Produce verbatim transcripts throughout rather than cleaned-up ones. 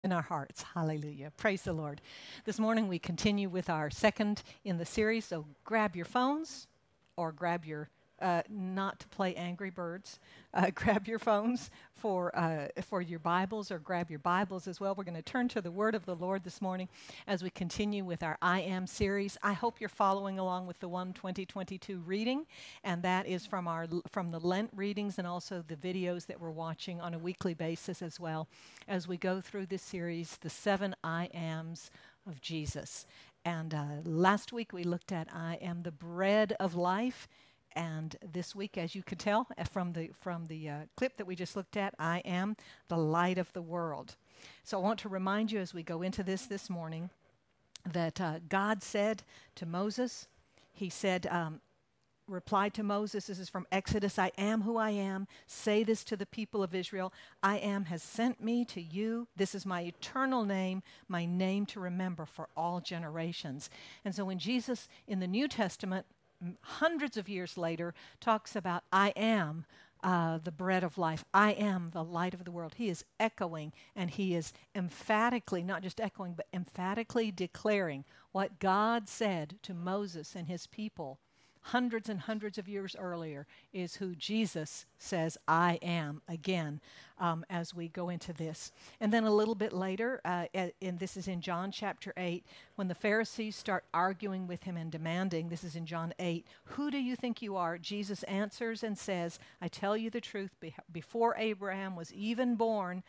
In our hearts. Hallelujah. Praise the Lord. This morning we continue with our second in the series. So grab your phones or grab your, uh, not to play Angry Birds, uh, grab your phones for, uh, for your Bibles or grab your Bibles as well. We're going to turn to the Word of the Lord this morning as we continue with our I Am series. I hope you're following along with the one twenty twenty-two reading, and that is from, our, from the Lent readings and also the videos that we're watching on a weekly basis as well as we go through this series, The Seven I Ams of Jesus. And uh, last week we looked at I am the bread of life. And this week, as you can tell uh, from the, from the uh, clip that we just looked at, I am the light of the world. So I want to remind you as we go into this this morning that uh, God said to Moses, he said, um, replied to Moses, this is from Exodus, I am who I am. Say this to the people of Israel. I am has sent me to you. This is my eternal name, my name to remember for all generations. And so when Jesus in the New Testament, m- hundreds of years later, talks about I am uh, the bread of life, I am the light of the world, he is echoing and he is emphatically, not just echoing, but emphatically declaring what God said to Moses and his people hundreds and hundreds of years earlier is who Jesus says, I am, again, um, as we go into this. And then a little bit later, uh, and this is in John chapter eight, when the Pharisees start arguing with him and demanding, this is in John eight, who do you think you are? Jesus answers and says, I tell you the truth, be- before Abraham was even born,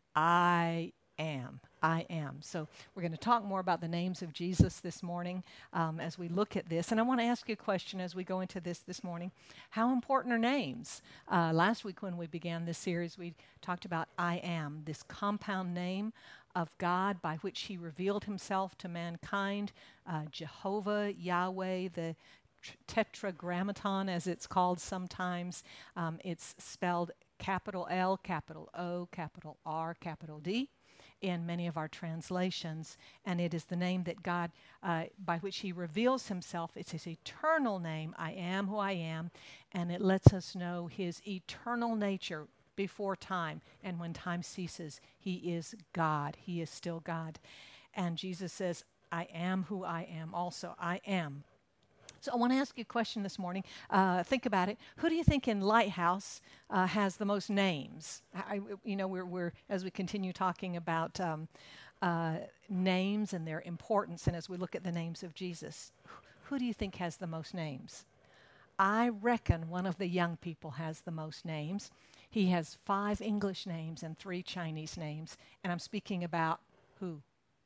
I am. I am. So we're going to talk more about the names of Jesus this morning um, as we look at this. And I want to ask you a question as we go into this this morning. How important are names? Uh, last week when we began this series, we talked about I am, this compound name of God by which he revealed himself to mankind, uh, Jehovah, Yahweh, the tetragrammaton as it's called sometimes. Um, it's spelled capital L, capital O, capital R, capital D in many of our translations, and it is the name that God, uh, by which he reveals himself. It's his eternal name, I am who I am, and it lets us know his eternal nature before time, and when time ceases, he is God. He is still God. And Jesus says, I am who I am also. I am. So I want to ask you a question this morning. Uh, think about it. Who do you think in Lighthouse uh, has the most names? I, you know, we're, we're as we continue talking about um, uh, names and their importance, and as we look at the names of Jesus, who do you think has the most names? I reckon one of the young people has the most names. He has five English names and three Chinese names, and I'm speaking about who?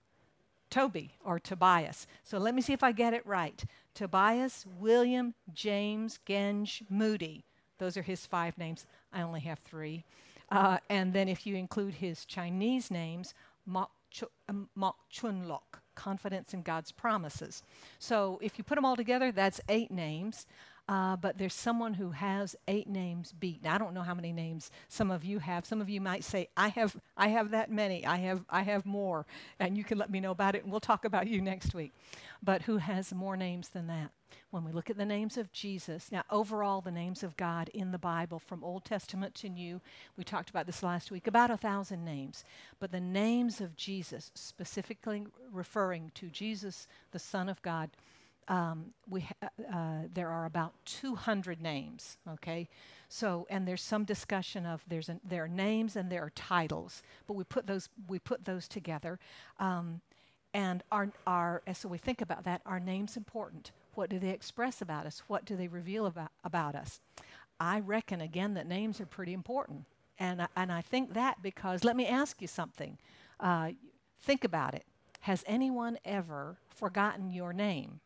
Toby or Tobias. So let me see if I get it right. Tobias, William, James, Genge, Moody. Those are his five names. I only have three. Uh, and then if you include his Chinese names, Mok Chu- um, Mok Chun Lok, confidence in God's promises. So if you put them all together, that's eight names. Uh, but there's someone who has eight names beat. Now, I don't know how many names some of you have. Some of you might say, I have I have that many. I have I have more. And you can let me know about it, and we'll talk about you next week. But who has more names than that? When we look at the names of Jesus, now overall the names of God in the Bible from Old Testament to New, we talked about this last week, about a thousand names. But the names of Jesus, specifically referring to Jesus, the Son of God, um, we ha- uh, there are about two hundred names, okay? So, and there's some discussion of there's an, there are names and there are titles, but we put those we put those together, um, and our our and so we think about that. Are names important? What do they express about us? What do they reveal about about us? I reckon again that names are pretty important, and I, and I think that because let me ask you something. Uh, think about it. Has anyone ever forgotten your name?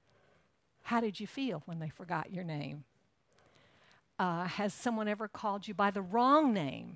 How did you feel when they forgot your name? Uh, has someone ever called you by the wrong name?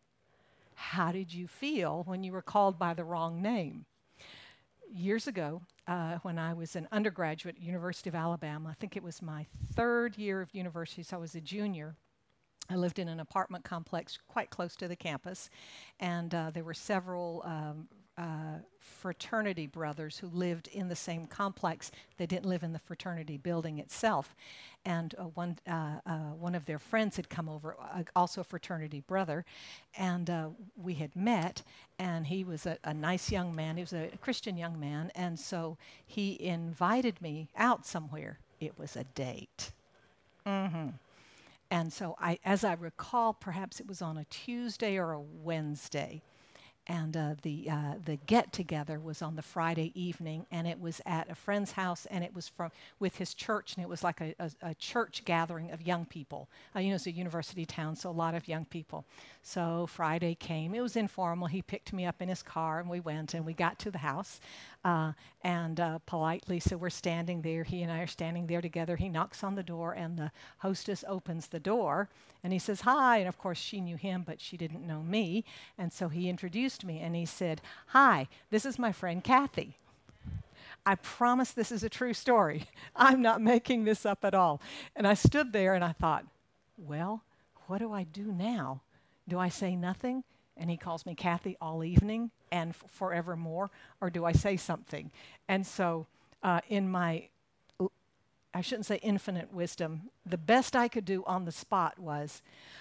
How did you feel when you were called by the wrong name? Years ago, uh, when I was an undergraduate at University of Alabama, I think it was my third year of university, so I was a junior. I lived in an apartment complex quite close to the campus, and uh, there were several um, uh, fraternity brothers who lived in the same complex. They didn't live in the fraternity building itself. And uh, one, uh, uh, one of their friends had come over, uh, also a fraternity brother, and uh, we had met, and he was a, a nice young man. He was a Christian young man, and so he invited me out somewhere. It was a date. Mm-hmm. And so I, as I recall, perhaps it was on a Tuesday or a Wednesday. And uh, the uh, the get together was on the Friday evening, and it was at a friend's house, and it was from with his church, and it was like a, a, a church gathering of young people. Uh, you know, it's a university town, so a lot of young people. So Friday came. It was informal. He picked me up in his car, and we went, and we got to the house, uh, and uh, politely, so we're standing there. He and I are standing there together. He knocks on the door, and the hostess opens the door, and he says, "Hi." And of course, she knew him, but she didn't know me, and so he introduced me, and he said, "Hi, this is my friend Kathy." I promise this is a true story. I'm not making this up at all. And I stood there and I thought, well, what do I do now? Do I say nothing? And he calls me Kathy all evening and f- forevermore, or do I say something? And so uh, in my, I shouldn't say infinite wisdom, the best I could do on the spot was,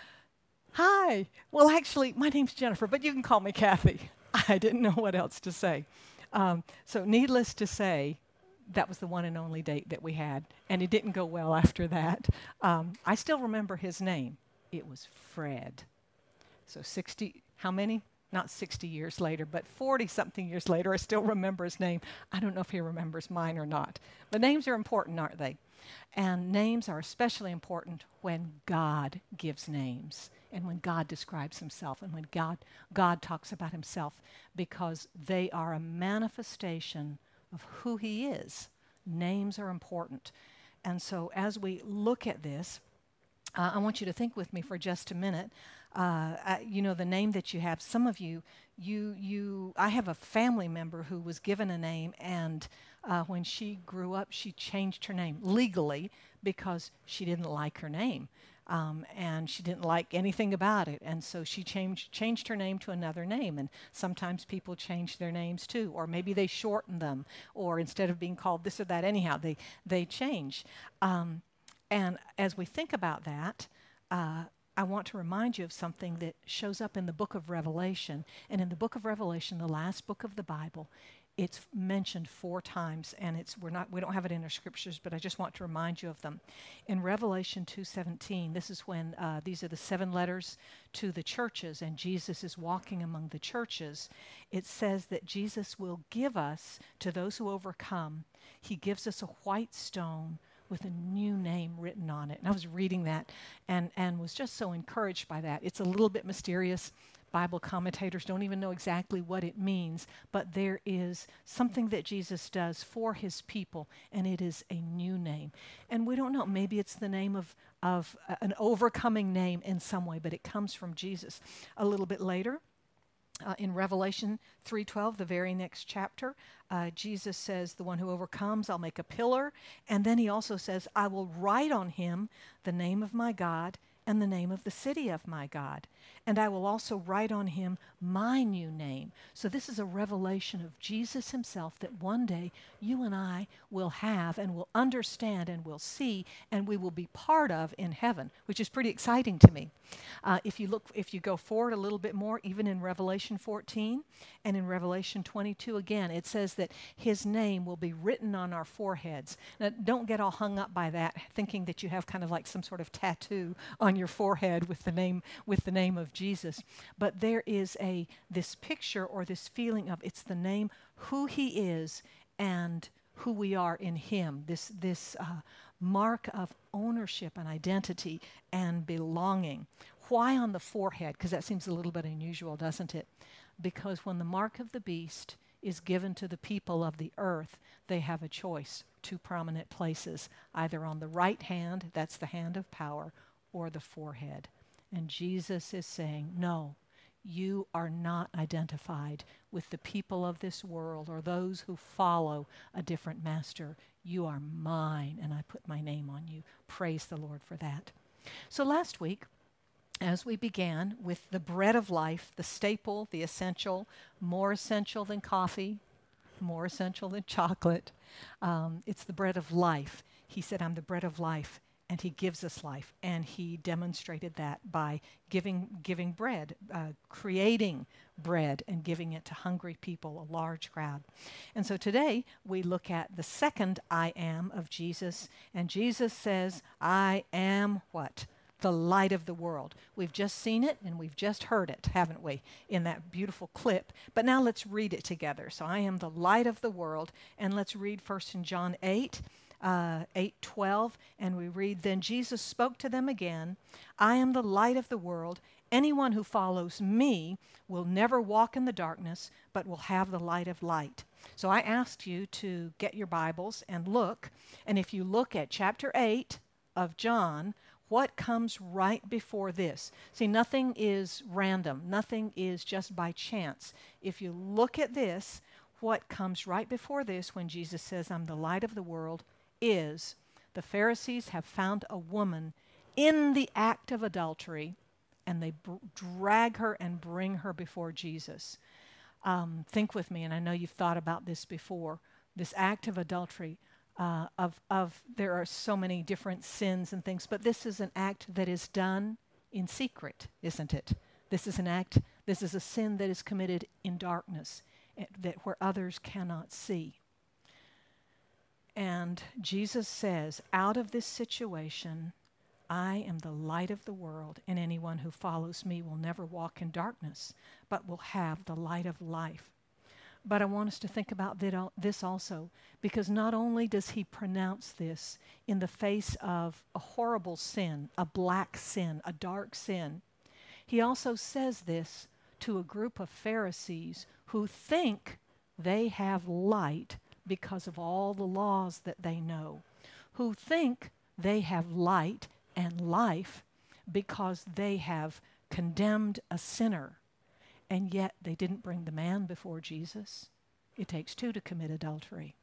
"Hi, well, actually, my name's Jennifer, but you can call me Kathy." I didn't know what else to say. Um, so needless to say, that was the one and only date that we had, and it didn't go well after that. Um, I still remember his name. It was Fred. So sixty, how many? Not sixty years later, but forty-something years later, I still remember his name. I don't know if he remembers mine or not. But names are important, aren't they? And names are especially important when God gives names and when God describes himself and when God, God talks about himself, because they are a manifestation of who he is. Names are important. And so as we look at this, uh, I want you to think with me for just a minute. Uh, I, you know, the name that you have, some of you, you, you, I have a family member who was given a name, and uh, when she grew up, she changed her name legally because she didn't like her name. Um, and she didn't like anything about it, and so she changed changed her name to another name. And sometimes people change their names too, or maybe they shorten them, or instead of being called this or that, anyhow, they they change. Um, and as we think about that, uh, I want to remind you of something that shows up in the book of Revelation. And in the book of Revelation, the last book of the Bible, it's mentioned four times, and it's we're not we don't have it in our scriptures, but I just want to remind you of them. In Revelation two seventeen, this is when uh, these are the seven letters to the churches, and Jesus is walking among the churches. It says that Jesus will give us, to those who overcome, he gives us a white stone with a new name written on it. And I was reading that and, and was just so encouraged by that. It's a little bit mysterious. Bible commentators don't even know exactly what it means, but there is something that Jesus does for his people, and it is a new name. And we don't know, maybe it's the name of, of uh, an overcoming name in some way, but it comes from Jesus. A little bit later, Uh, in Revelation three twelve, the very next chapter, uh, Jesus says, "The one who overcomes, I'll make a pillar." And then he also says, "I will write on him the name of my God and the name of the city of my God. And I will also write on him my new name." So this is a revelation of Jesus himself that one day you and I will have and will understand and will see and we will be part of in heaven, which is pretty exciting to me. Uh, if you look, if you go forward a little bit more, even in Revelation fourteen and in Revelation twenty-two again, it says that his name will be written on our foreheads. Now, don't get all hung up by that, thinking that you have kind of like some sort of tattoo on your forehead with the name with the name of Jesus. But there is a this picture or this feeling of it's the name, who he is, and who we are in him. This this uh, mark of ownership and identity and belonging. Why on the forehead? Because that seems a little bit unusual, doesn't it? Because when the mark of the beast is given to the people of the earth, they have a choice, two prominent places, either on the right hand, that's the hand of power, or the forehead. And Jesus is saying, no, you are not identified with the people of this world or those who follow a different master. You are mine, and I put my name on you. Praise the Lord for that. So last week, as we began with the bread of life, the staple, the essential, more essential than coffee, more essential than chocolate. Um, it's the bread of life. He said, I'm the bread of life, and he gives us life. And he demonstrated that by giving, giving bread, uh, creating bread and giving it to hungry people, a large crowd. And so today we look at the second I am of Jesus. And Jesus says, I am what? The light of the world. We've just seen it and we've just heard it, haven't we, in that beautiful clip. But now let's read it together. So I am the light of the world. And let's read first in John eight, uh, eight twelve. And we read, Then Jesus spoke to them again, I am the light of the world. Anyone who follows me will never walk in the darkness, but will have the light of light. So I asked you to get your Bibles and look. And if you look at chapter eight of John, what comes right before this? See, nothing is random. Nothing is just by chance. If you look at this, what comes right before this when Jesus says, I'm the light of the world, is the Pharisees have found a woman in the act of adultery, and they br- drag her and bring her before Jesus. Um, think with me, and I know you've thought about this before, this act of adultery. Uh, of, of there are so many different sins and things, but this is an act that is done in secret, isn't it? This is an act, this is a sin that is committed in darkness, that where others cannot see. And Jesus says, out of this situation, I am the light of the world, and anyone who follows me will never walk in darkness, but will have the light of life. But I want us to think about this also, because not only does he pronounce this in the face of a horrible sin, a black sin, a dark sin, he also says this to a group of Pharisees who think they have light because of all the laws that they know, who think they have light and life because they have condemned a sinner. And yet they didn't bring the man before Jesus. It takes two to commit adultery.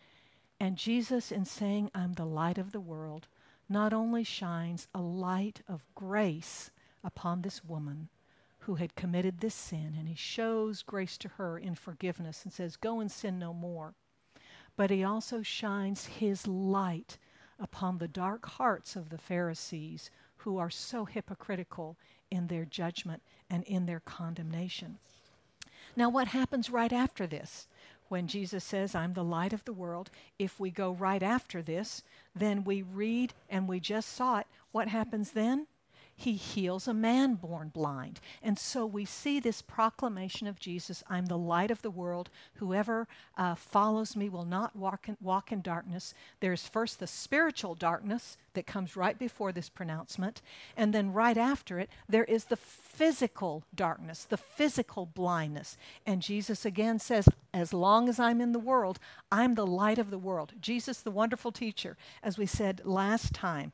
And Jesus, in saying, I'm the light of the world, not only shines a light of grace upon this woman who had committed this sin, and he shows grace to her in forgiveness and says, go and sin no more. But he also shines his light upon the dark hearts of the Pharisees who are so hypocritical in their judgment and in their condemnation. Now, what happens right after this? When Jesus says, I'm the light of the world, if we go right after this, then we read, and we just saw it, what happens then? He heals a man born blind. And so we see this proclamation of Jesus, I'm the light of the world. Whoever uh, follows me will not walk in, walk in darkness. There's first the spiritual darkness that comes right before this pronouncement. And then right after it, there is the physical darkness, the physical blindness. And Jesus again says, as long as I'm in the world, I'm the light of the world. Jesus, the wonderful teacher, as we said last time,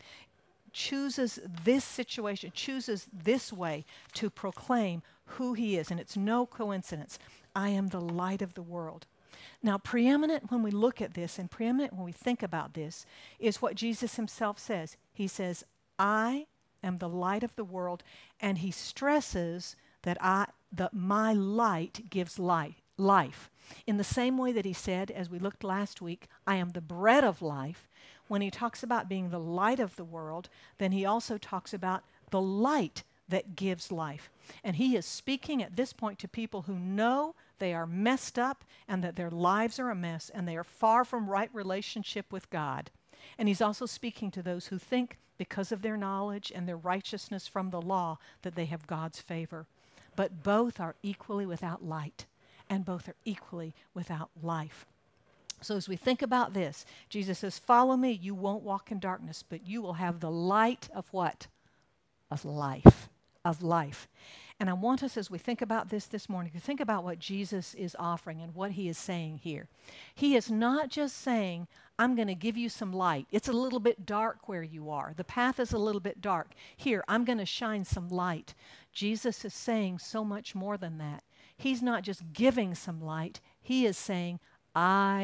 chooses this situation, chooses this way to proclaim who he is. And it's no coincidence. I am the light of the world. Now, preeminent when we look at this and preeminent when we think about this is what Jesus himself says. He says, I am the light of the world, and he stresses that I, that my light gives light, life. In the same way that he said, as we looked last week, I am the bread of life. When he talks about being the light of the world, then he also talks about the light that gives life. And he is speaking at this point to people who know they are messed up and that their lives are a mess and they are far from right relationship with God. And he's also speaking to those who think because of their knowledge and their righteousness from the law that they have God's favor. But both are equally without light, and both are equally without life. So as we think about this, Jesus says, follow me, you won't walk in darkness, but you will have the light of what? Of life, of life. And I want us, as we think about this this morning, to think about what Jesus is offering and what he is saying here. He is not just saying, I'm going to give you some light. It's a little bit dark where you are. The path is a little bit dark. Here, I'm going to shine some light. Jesus is saying so much more than that. He's not just giving some light. He is saying, I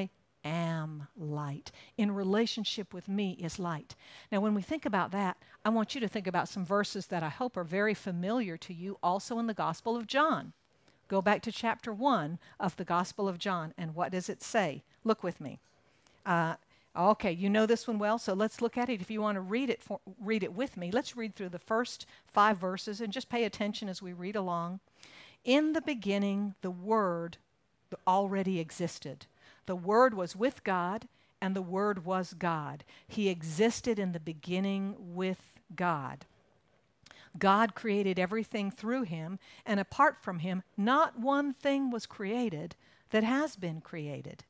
am light. In relationship with me is light. Now, when we think about that, I want you to think about some verses that I hope are very familiar to you also in the Gospel of John. Go back to chapter one of the Gospel of John, and what does it say? Look with me. Uh, okay, you know this one well, so let's look at it. If you want to read it, for, read it with me. Let's read through the first five verses and just pay attention as we read along. In the beginning, the Word already existed. The Word was with God, and the Word was God. He existed in the beginning with God. God created everything through him, and apart from him, not one thing was created that has been created.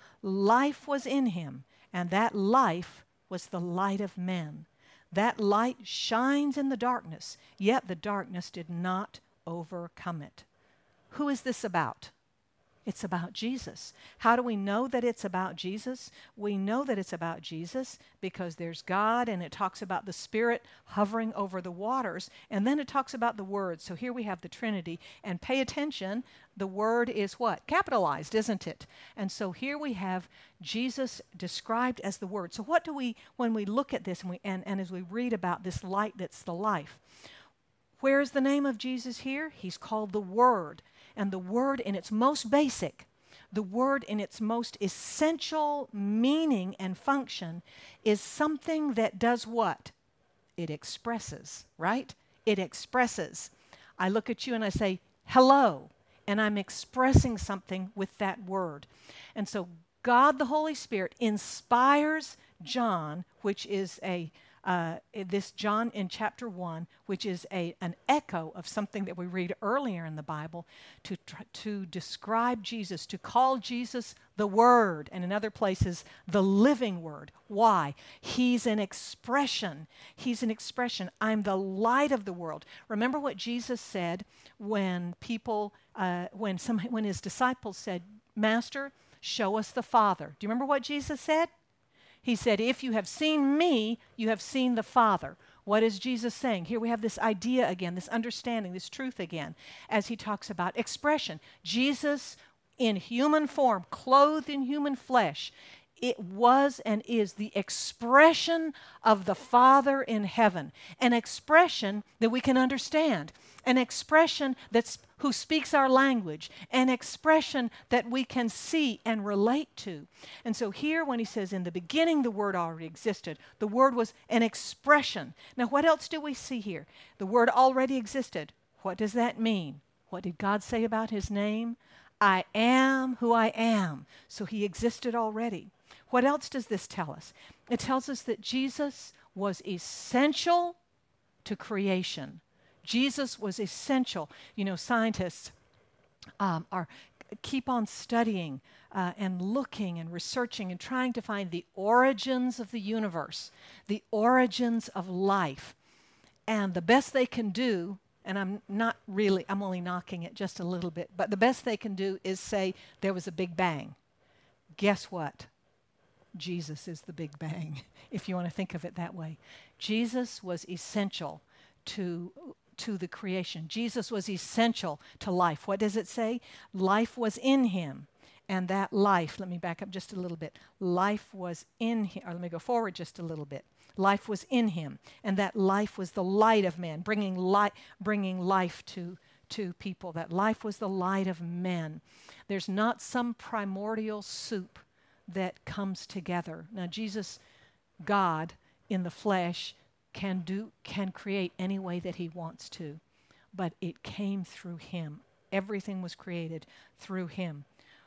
Life was in him, and that life was the light of men. That light shines in the darkness, yet the darkness did not overcome it. Who is this about? It's about Jesus. How do we know that it's about Jesus? We know that it's about Jesus because there's God, and it talks about the Spirit hovering over the waters, and then it talks about the Word. So here we have the Trinity, and pay attention, the Word is what? Capitalized, isn't it? And so here we have Jesus described as the Word. So what do we, when we look at this and, we, and, and as we read about this light that's the life, where is the name of Jesus here? He's called the Word. And the Word in its most basic, the Word in its most essential meaning and function is something that does what? It expresses, right? It expresses. I look at you and I say, hello, and I'm expressing something with that word. And so God the Holy Spirit inspires John, which is a Uh, this John in chapter one, which is a, an echo of something that we read earlier in the Bible, to, tr- to describe Jesus, to call Jesus the Word, and in other places, the living Word. Why? He's an expression. He's an expression. I'm the light of the world. Remember what Jesus said when people, uh, when some, when his disciples said, Master, show us the Father. Do you remember what Jesus said? He said, if you have seen me, you have seen the Father. What is Jesus saying? Here we have this idea again, this understanding, this truth again, as he talks about expression. Jesus in human form, clothed in human flesh, it was and is the expression of the Father in heaven, an expression that we can understand, an expression that's who speaks our language, an expression that we can see and relate to. And so here when he says, in the beginning the Word already existed, the Word was an expression. Now what else do we see here? The Word already existed. What does that mean? What did God say about his name? I am who I am. So he existed already. What else does this tell us? It tells us that Jesus was essential to creation. Jesus was essential. You know, scientists um, are keep on studying uh, and looking and researching and trying to find the origins of the universe, the origins of life. And the best they can do, and I'm not really, I'm only knocking it just a little bit, but the best they can do is say there was a Big Bang. Guess what? Jesus is the Big Bang, if you want to think of it that way. Jesus was essential to to the creation. Jesus was essential to life. What does it say? Life was in him. And that life, let me back up just a little bit. Life was in him, or let me go forward just a little bit. Life was in him. And that life was the light of men, bringing light, bringing life to, to people. That life was the light of men. There's not some primordial soup that comes together. Now, Jesus, God in the flesh, can do, can create any way that he wants to, but it came through him. Everything was created through him.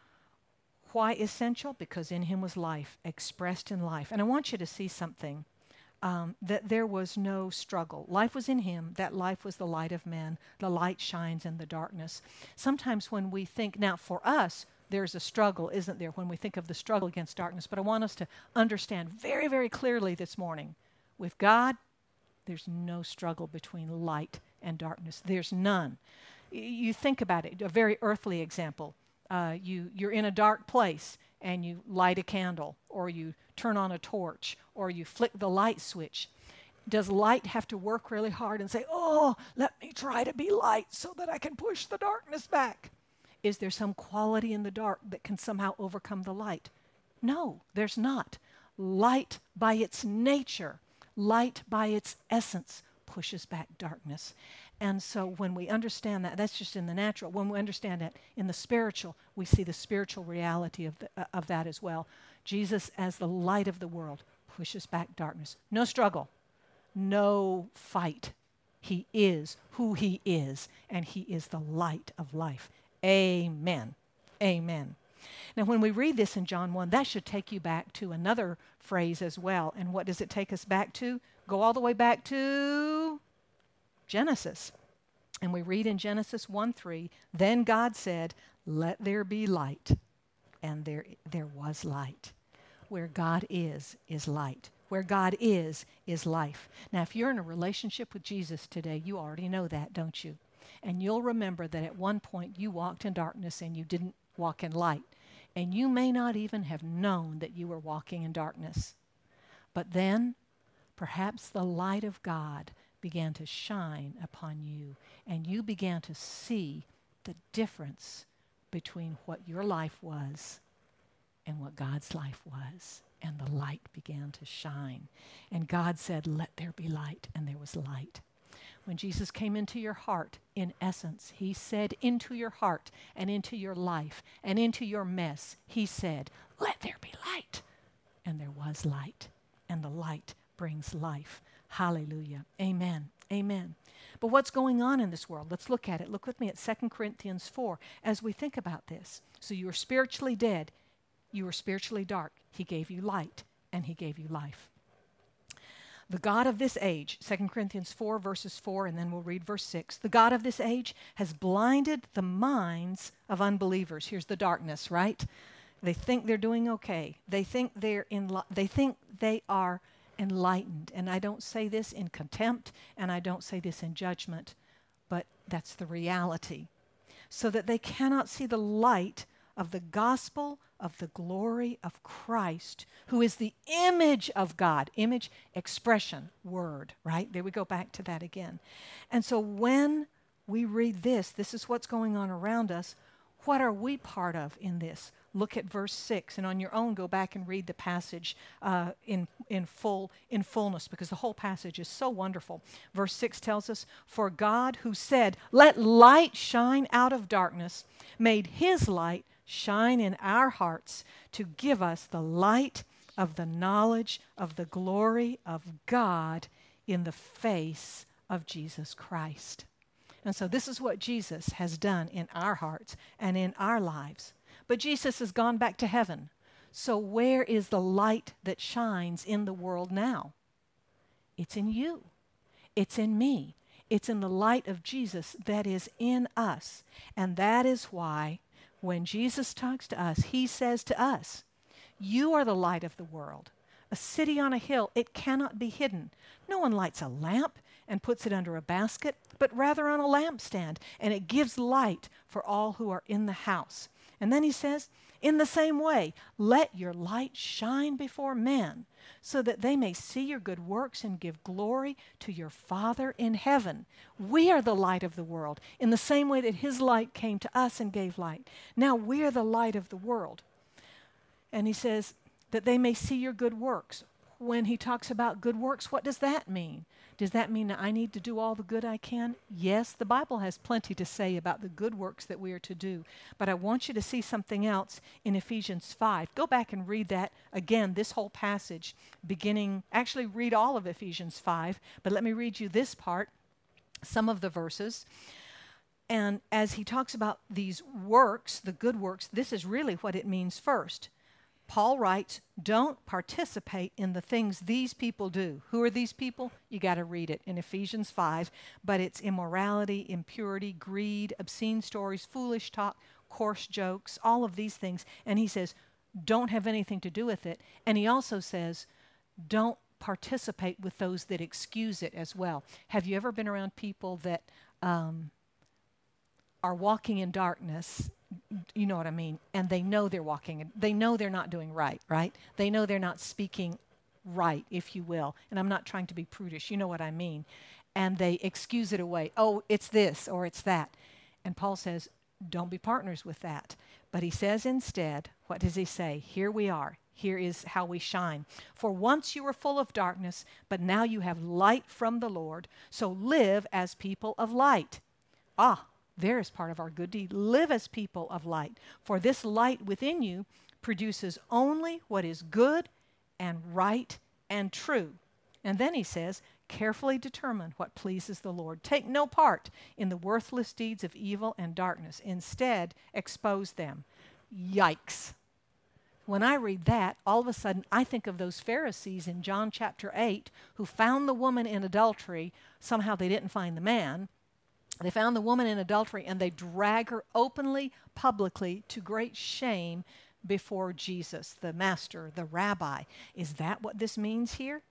Why essential? Because in him was life, expressed in life. And I want you to see something, um, that there was no struggle. Life was in him. That life was the light of men. The light shines in the darkness. Sometimes when we think, now for us, there's a struggle, isn't there, when we think of the struggle against darkness. But I want us to understand very, very clearly this morning, with God, there's no struggle between light and darkness. There's none. Y- you think about it, a very earthly example. Uh, you, you're in a dark place and you light a candle, or you turn on a torch, or you flick the light switch. Does light have to work really hard and say, oh, let me try to be light so that I can push the darkness back? Is there some quality in the dark that can somehow overcome the light? No, there's not. Light by its nature, light by its essence, pushes back darkness. And so when we understand that, that's just in the natural. When we understand that in the spiritual, we see the spiritual reality of, the, uh, of that as well. Jesus, as the light of the world, pushes back darkness. No struggle, no fight. He is who he is, and he is the light of life. Amen. Amen. Now, when we read this in John one, that should take you back to another phrase as well. And what does it take us back to? Go all the way back to Genesis. And we read in Genesis one three, then God said, let there be light. And there, there was light. Where God is, is light. Where God is, is life. Now, if you're in a relationship with Jesus today, you already know that, don't you? And you'll remember that at one point you walked in darkness and you didn't walk in light. And you may not even have known that you were walking in darkness. But then, perhaps the light of God began to shine upon you, and you began to see the difference between what your life was and what God's life was. And the light began to shine. And God said, let there be light, and there was light. When Jesus came into your heart, in essence, he said into your heart and into your life and into your mess, he said, let there be light. And there was light. And the light brings life. Hallelujah. Amen. Amen. But what's going on in this world? Let's look at it. Look with me at Second Corinthians four as we think about this. So you were spiritually dead. You were spiritually dark. He gave you light, and he gave you life. The God of this age, Second Corinthians four, verses four, and then we'll read verse six. The God of this age has blinded the minds of unbelievers. Here's the darkness, right? They think they're doing okay. They think they're in. They think they are enlightened. And I don't say this in contempt, and I don't say this in judgment, but that's the reality. So that they cannot see the light of the gospel of the glory of Christ, who is the image of God. Image, expression, word, right? There we go back to that again. And so when we read this, this is what's going on around us. What are we part of in this? Look at verse six, and on your own, go back and read the passage uh, in, in, full, in fullness, because the whole passage is so wonderful. Verse six tells us, for God who said, let light shine out of darkness, made his light shine in our hearts to give us the light of the knowledge of the glory of God in the face of Jesus Christ. And so this is what Jesus has done in our hearts and in our lives. But Jesus has gone back to heaven. So where is the light that shines in the world now? It's in you. It's in me. It's in the light of Jesus that is in us. And that is why when Jesus talks to us, he says to us, you are the light of the world. A city on a hill, it cannot be hidden. No one lights a lamp and puts it under a basket, but rather on a lampstand, and it gives light for all who are in the house. And then he says, in the same way, let your light shine before men, so that they may see your good works and give glory to your Father in heaven. We are the light of the world, in the same way that his light came to us and gave light. Now we are the light of the world. And he says that they may see your good works. When he talks about good works, what does that mean? Does that mean that I need to do all the good I can? Yes, the Bible has plenty to say about the good works that we are to do. But I want you to see something else in Ephesians five. Go back and read that again, this whole passage, beginning, actually read all of Ephesians five, but let me read you this part, some of the verses. And as he talks about these works, the good works, this is really what it means first. Paul writes, don't participate in the things these people do. Who are these people? You got to read it in Ephesians five. But it's immorality, impurity, greed, obscene stories, foolish talk, coarse jokes, all of these things. And he says, don't have anything to do with it. And he also says, don't participate with those that excuse it as well. Have you ever been around people that um, are walking in darkness? You know what I mean? And they know they're walking, they know they're not doing right, right? They know they're not speaking right, if you will. And I'm not trying to be prudish, you know what I mean. And they excuse it away. Oh, it's this or it's that. And Paul says, don't be partners with that. But he says instead, what does he say? Here we are. Here is how we shine. For once you were full of darkness, but now you have light from the Lord. So live as people of light. Ah, there is part of our good deed. Live as people of light. For this light within you produces only what is good and right and true. And then he says, carefully determine what pleases the Lord. Take no part in the worthless deeds of evil and darkness. Instead, expose them. Yikes. When I read that, all of a sudden I think of those Pharisees in John chapter eight who found the woman in adultery. Somehow they didn't find the man. They found the woman in adultery and they drag her openly, publicly, to great shame before Jesus, the master, the rabbi. Is that what this means here?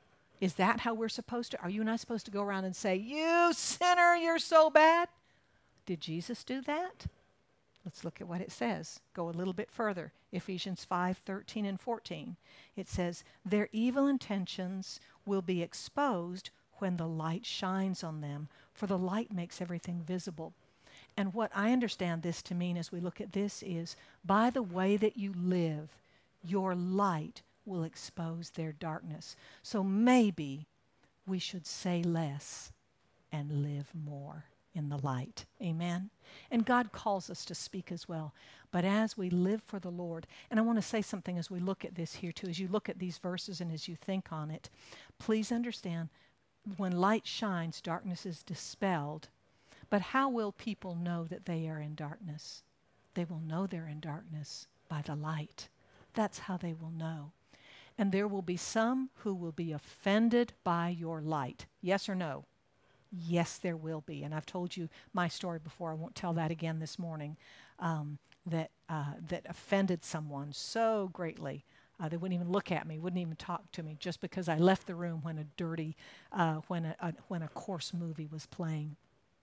Is that how we're supposed to? Are you and I supposed to go around and say, you sinner, you're so bad? Did Jesus do that? Let's look at what it says. Go a little bit further. Ephesians five, thirteen and fourteen. It says, their evil intentions will be exposed when the light shines on them, for the light makes everything visible. And what I understand this to mean as we look at this is, by the way that you live, your light will expose their darkness. So maybe we should say less and live more in the light. Amen? And God calls us to speak as well. But as we live for the Lord, and I want to say something as we look at this here too, as you look at these verses and as you think on it, please understand, when light shines, darkness is dispelled. But how will people know that they are in darkness? They will know they're in darkness by the light. That's how they will know. And there will be some who will be offended by your light. Yes or no? Yes, there will be. And I've told you my story before. I won't tell that again this morning. Um, that uh, that offended someone so greatly. Uh, they wouldn't even look at me, wouldn't even talk to me, just because I left the room when a dirty, uh, when a, a when a coarse movie was playing.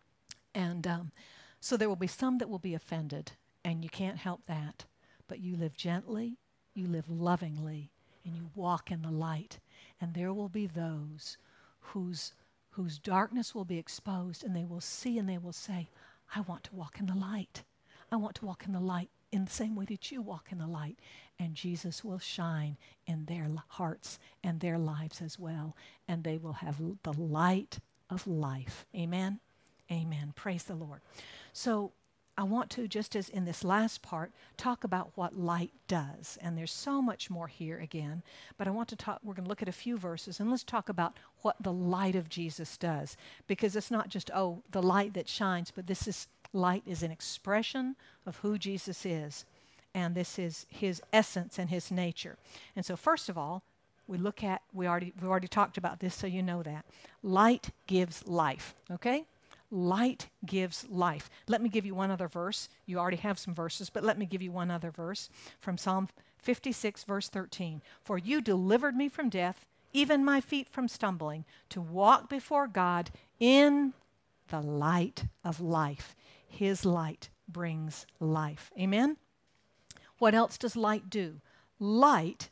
And um, so there will be some that will be offended, and you can't help that. But you live gently, you live lovingly, and you walk in the light. And there will be those whose whose darkness will be exposed, and they will see and they will say, I want to walk in the light. I want to walk in the light in the same way that you walk in the light. And Jesus will shine in their hearts and their lives as well. And they will have the light of life. Amen? Amen. Praise the Lord. So I want to, just as in this last part, talk about what light does. And there's so much more here again. But I want to talk, we're going to look at a few verses, and let's talk about what the light of Jesus does. Because it's not just, oh, the light that shines, but this is, light is an expression of who Jesus is. And this is his essence and his nature. And so first of all, we look at, we already, we've already talked about this, so you know that. Light gives life, okay? Light gives life. Let me give you one other verse. You already have some verses, but let me give you one other verse from Psalm fifty-six, verse thirteen. For you delivered me from death, even my feet from stumbling, to walk before God in the light of life. His light brings life. Amen? What else does light do? Light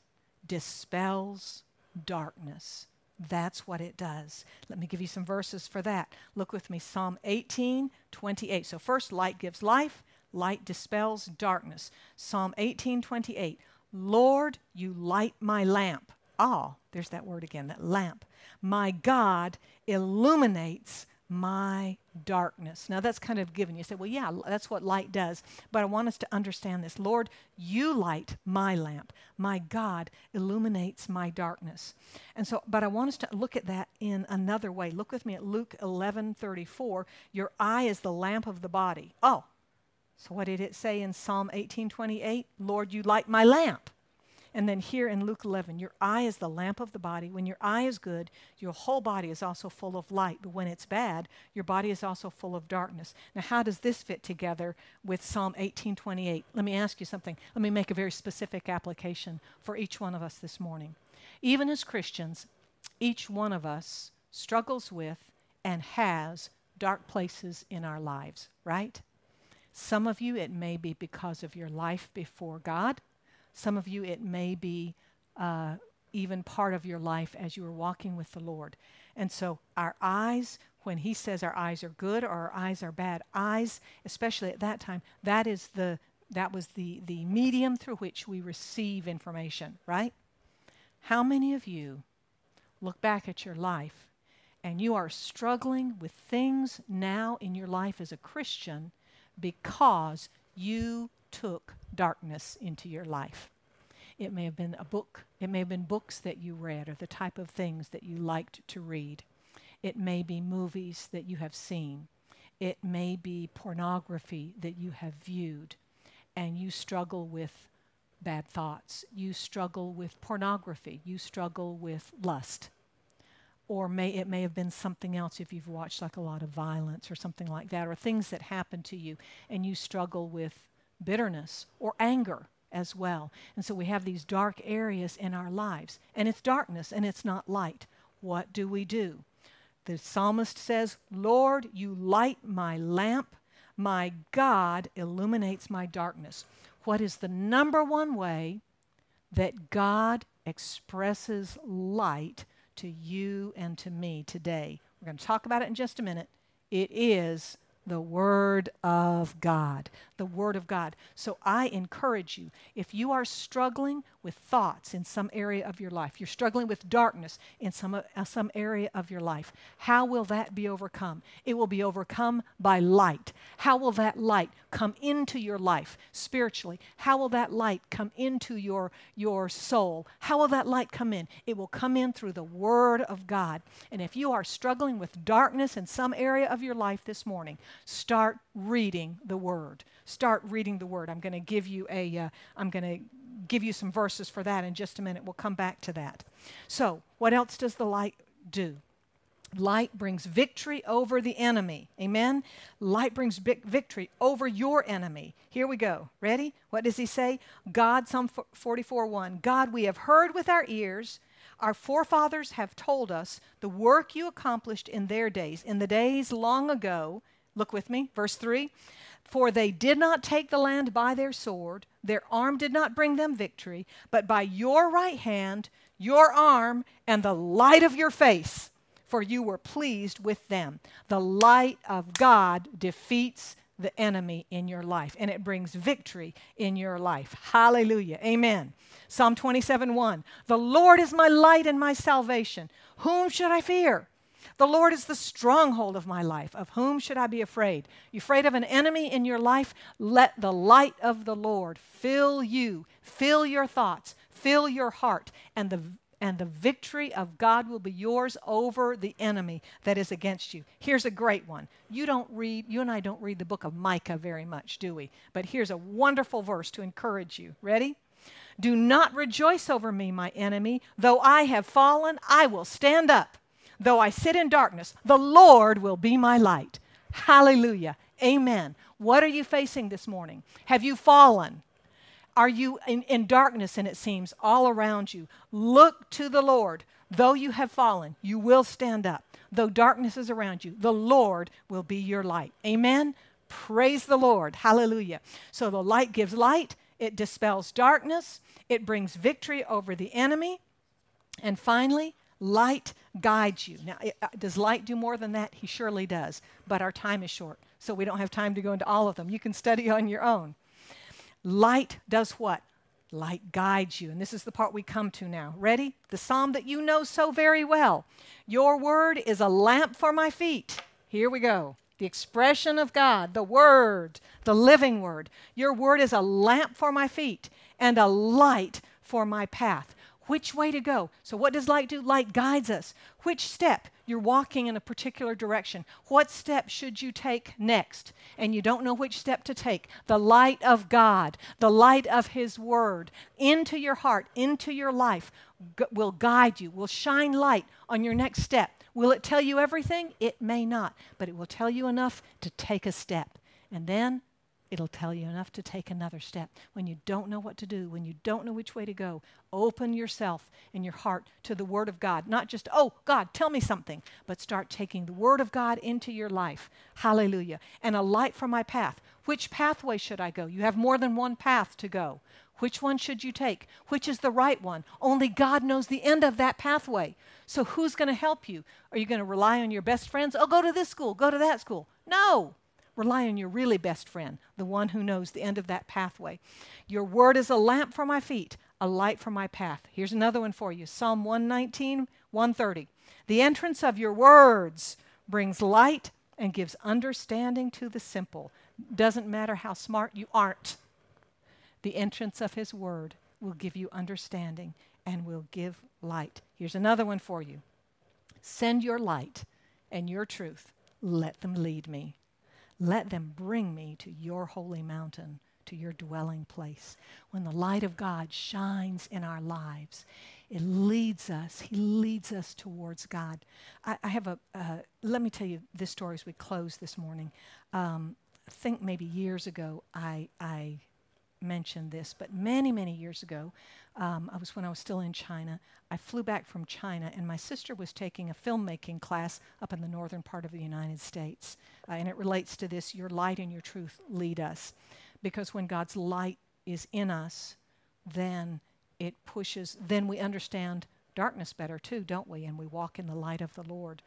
dispels darkness. That's what it does. Let me give you some verses for that. Look with me, Psalm eighteen, twenty-eight. So first, light gives life. Light dispels darkness. Psalm eighteen, twenty-eight. Lord, you light my lamp. Ah, there's that word again, that lamp. My God illuminates my darkness. Now that's kind of given. You say, well, yeah, that's what light does. But I want us to understand this. Lord, you light my lamp. My God illuminates my darkness. And so, but I want us to look at that in another way. Look with me at Luke eleven thirty-four. Your eye is the lamp of the body. Oh, so what did it say in Psalm eighteen twenty-eight? Lord, you light my lamp. And then here in Luke eleven, your eye is the lamp of the body. When your eye is good, your whole body is also full of light. But when it's bad, your body is also full of darkness. Now, how does this fit together with Psalm eighteen twenty-eight? Let me ask you something. Let me make a very specific application for each one of us this morning. Even as Christians, each one of us struggles with and has dark places in our lives, right? Some of you, it may be because of your life before God. Some of you, it may be uh, even part of your life as you are walking with the Lord. And so our eyes, when he says our eyes are good or our eyes are bad, eyes, especially at that time, that is the that was the, the medium through which we receive information, right? How many of you look back at your life and you are struggling with things now in your life as a Christian because you took darkness into your life? It may have been a book. It may have been books that you read or the type of things that you liked to read. It may be movies that you have seen. It may be pornography that you have viewed, and you struggle with bad thoughts. You struggle with pornography. You struggle with lust. Or may it may have been something else if you've watched like a lot of violence or something like that, or things that happen to you, and you struggle with bitterness or anger as well. And so we have these dark areas in our lives, and it's darkness and it's not light. What do we do? The psalmist says, Lord, you light my lamp. My God illuminates my darkness. What is the number one way that God expresses light to you and to me today? We're going to talk about it in just a minute. It is the Word of God. The Word of God. So I encourage you, if you are struggling with thoughts in some area of your life, you're struggling with darkness in some, uh, some area of your life, how will that be overcome? It will be overcome by light. How will that light come into your life spiritually? How will that light come into your, your soul? How will that light come in? It will come in through the Word of God. And if you are struggling with darkness in some area of your life this morning, start reading the Word. Start reading the Word. I'm going to give you a, uh, I'm going to give you some verses for that in just a minute. We'll come back to that. So, what else does the light do? Light brings victory over the enemy. Amen? Light brings victory over your enemy. Here we go. Ready? What does he say? God, Psalm forty-four one, God, we have heard with our ears, our forefathers have told us the work you accomplished in their days, in the days long ago. Look with me, verse three. For they did not take the land by their sword, their arm did not bring them victory, but by your right hand, your arm, and the light of your face, for you were pleased with them. The light of God defeats the enemy in your life, and it brings victory in your life. Hallelujah. Amen. Psalm twenty-seven one. The Lord is my light and my salvation. Whom should I fear? The Lord is the stronghold of my life. Of whom should I be afraid? You afraid of an enemy in your life? Let the light of the Lord fill you, fill your thoughts, fill your heart, and the and the victory of God will be yours over the enemy that is against you. Here's a great one. You don't read, you and I don't read the book of Micah very much, do we? But here's a wonderful verse to encourage you. Ready? Do not rejoice over me, my enemy. Though I have fallen, I will stand up. Though I sit in darkness, the Lord will be my light. Hallelujah. Amen. What are you facing this morning? Have you fallen? Are you in, in darkness and it seems all around you? Look to the Lord. Though you have fallen, you will stand up. Though darkness is around you, the Lord will be your light. Amen. Praise the Lord. Hallelujah. So the light gives light. It dispels darkness. It brings victory over the enemy. And finally, light guides you. Now, it, uh, does light do more than that? He surely does. But our time is short, so we don't have time to go into all of them. You can study on your own. Light does what? Light guides you. And this is the part we come to now. Ready? The psalm that you know so very well. Your word is a lamp for my feet. Here we go. The expression of God, the Word, the living Word. Your word is a lamp for my feet and a light for my path. Which way to go? So what does light do? Light guides us. Which step? You're walking in a particular direction. What step should you take next? And you don't know which step to take. The light of God, the light of His Word, into your heart, into your life, g- will guide you, will shine light on your next step. Will it tell you everything? It may not, but it will tell you enough to take a step. And then it'll tell you enough to take another step. When you don't know what to do, when you don't know which way to go, open yourself and your heart to the Word of God. Not just, oh, God, tell me something, but start taking the Word of God into your life. Hallelujah. And a light for my path. Which pathway should I go? You have more than one path to go. Which one should you take? Which is the right one? Only God knows the end of that pathway. So who's going to help you? Are you going to rely on your best friends? Oh, go to this school, go to that school. No. Rely on your really best friend, the one who knows the end of that pathway. Your word is a lamp for my feet, a light for my path. Here's another one for you. Psalm one nineteen, one thirty. The entrance of your words brings light and gives understanding to the simple. Doesn't matter how smart you aren't. The entrance of his word will give you understanding and will give light. Here's another one for you. Send your light and your truth. Let them lead me. Let them bring me to your holy mountain, to your dwelling place. When the light of God shines in our lives, it leads us. He leads us towards God. I, I have a, uh, let me tell you this story as we close this morning. Um, I think maybe years ago I, I mentioned this, but many, many years ago, um, I was when I was still in China. I flew back from China, and my sister was taking a filmmaking class up in the northern part of the United States. Uh, and it relates to this, your light and your truth lead us. Because when God's light is in us, then it pushes, then we understand darkness better too, don't we? And we walk in the light of the Lord.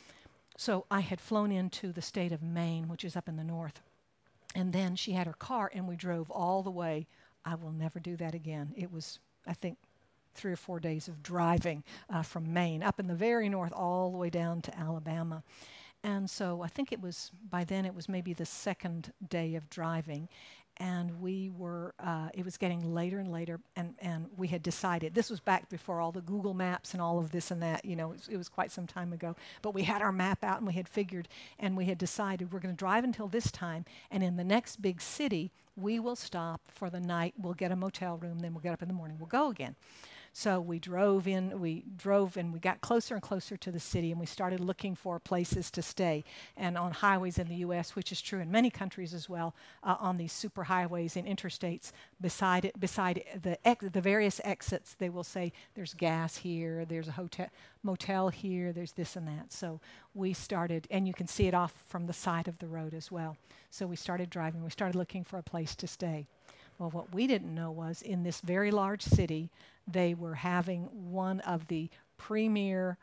So I had flown into the state of Maine, which is up in the north. And then she had her car, and we drove all the way. I will never do that again. It was, I think, three or four days of driving uh, from Maine, up in the very north, all the way down to Alabama. And so I think it was, by then it was maybe the second day of driving. And we were, uh, it was getting later and later, and, and we had decided, this was back before all the Google Maps and all of this and that, you know, it was, it was quite some time ago, but we had our map out and we had figured, and we had decided we're going to drive until this time, and in the next big city, we will stop for the night, we'll get a motel room, then we'll get up in the morning, we'll go again. So we drove in, we drove and we got closer and closer to the city, and we started looking for places to stay. And on highways in the U S, which is true in many countries as well, uh, on these super highways and interstates, beside it, beside the ex the various exits, they will say there's gas here, there's a hotel, motel here, there's this and that. So we started, and you can see it off from the side of the road as well. So we started driving, we started looking for a place to stay. Well, what we didn't know was in this very large city, they were having one of the premier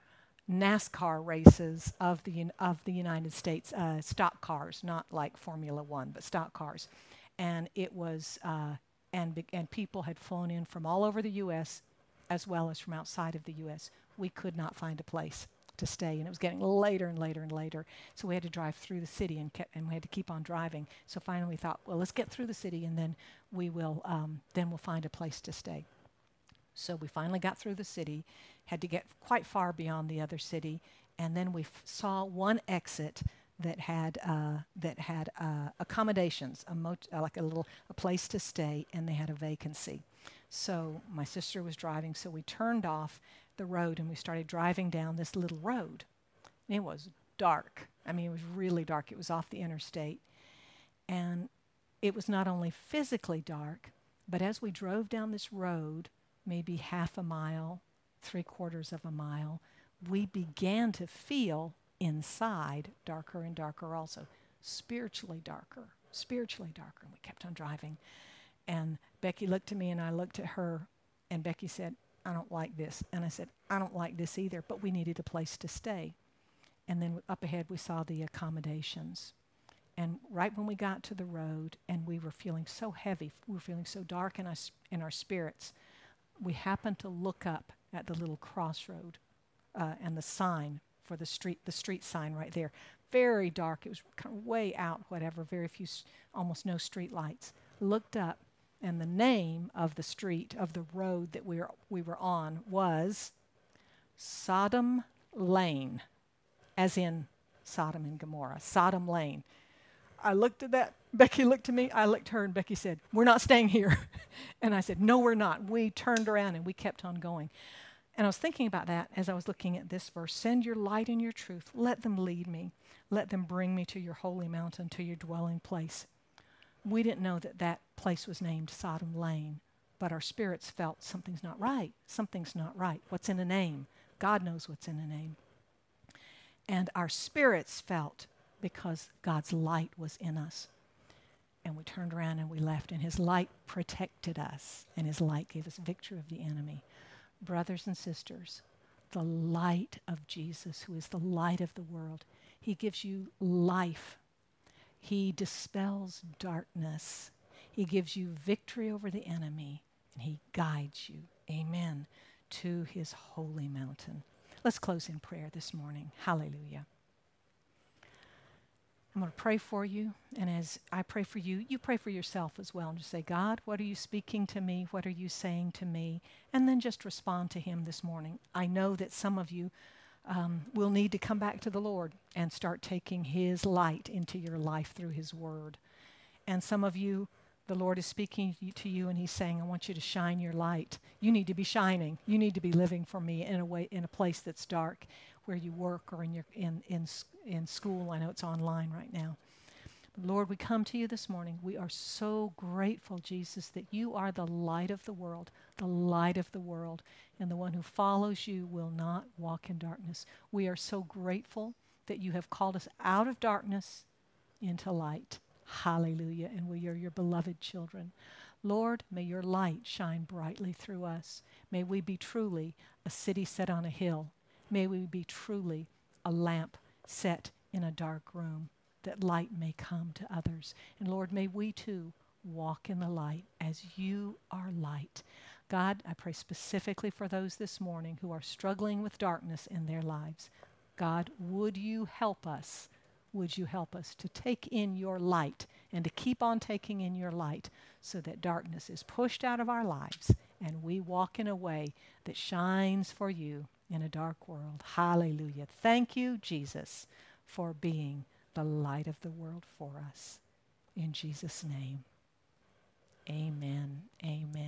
NASCAR races of the of the United States, uh, stock cars, not like Formula One, but stock cars. And it was, uh, and and people had flown in from all over the U S as well as from outside of the U S We could not find a place to stay, and it was getting later and later and later. So we had to drive through the city, and kept, and we had to keep on driving. So finally we thought, well, let's get through the city, and then we will, um, then we'll find a place to stay. So we finally got through the city, had to get quite far beyond the other city, and then we f saw one exit that had uh, that had uh, accommodations, a mot uh, like a little a place to stay, and they had a vacancy. So my sister was driving, so we turned off the road and we started driving down this little road. And it was dark. I mean, it was really dark. It was off the interstate, and it was not only physically dark, but as we drove down this road, maybe half a mile, three quarters of a mile, we began to feel inside darker and darker also, spiritually darker, spiritually darker. And we kept on driving. And Becky looked at me and I looked at her, and Becky said, I don't like this. And I said, I don't like this either, but we needed a place to stay. And then up ahead we saw the accommodations. And right when we got to the road and we were feeling so heavy, we were feeling so dark in, us, in our spirits, we happened to look up at the little crossroad uh, and the sign for the street, the street sign right there. Very dark. It was kind of way out, whatever, very few, almost no street lights. Looked up, and the name of the street, of the road that we were, we were on was Sodom Lane, as in Sodom and Gomorrah, Sodom Lane. I looked at that. Becky looked at me. I looked at her, and Becky said, we're not staying here. And I said, no, we're not. We turned around, and we kept on going. And I was thinking about that as I was looking at this verse. Send your light and your truth. Let them lead me. Let them bring me to your holy mountain, to your dwelling place. We didn't know that that place was named Sodom Lane, but our spirits felt something's not right. Something's not right. What's in a name? God knows what's in a name. And our spirits felt because God's light was in us. And we turned around and we left, and his light protected us, and his light gave us victory of the enemy. Brothers and sisters, the light of Jesus, who is the light of the world, he gives you life. He dispels darkness. He gives you victory over the enemy, and he guides you, amen, to his holy mountain. Let's close in prayer this morning. Hallelujah. I'm going to pray for you, and as I pray for you, you pray for yourself as well, and just say, God, what are you speaking to me? What are you saying to me? And then just respond to him this morning. I know that some of you um, will need to come back to the Lord and start taking his light into your life through his word. And some of you, the Lord is speaking to you, and he's saying, I want you to shine your light. You need to be shining. You need to be living for me in a way, in a place that's dark, where you work or in your in in in school. I know it's online right now. Lord, we come to you this morning. We are so grateful, Jesus, that you are the light of the world, the light of the world, and the one who follows you will not walk in darkness. We are so grateful that you have called us out of darkness into light. Hallelujah. And we are your beloved children. Lord, may your light shine brightly through us. May we be truly a city set on a hill. May we be truly a lamp set in a dark room, that light may come to others. And Lord, may we too walk in the light as you are light. God, I pray specifically for those this morning who are struggling with darkness in their lives. God, would you help us? Would you help us to take in your light and to keep on taking in your light so that darkness is pushed out of our lives and we walk in a way that shines for you in a dark world. Hallelujah. Thank you, Jesus, for being the light of the world for us. In Jesus' name, amen. Amen.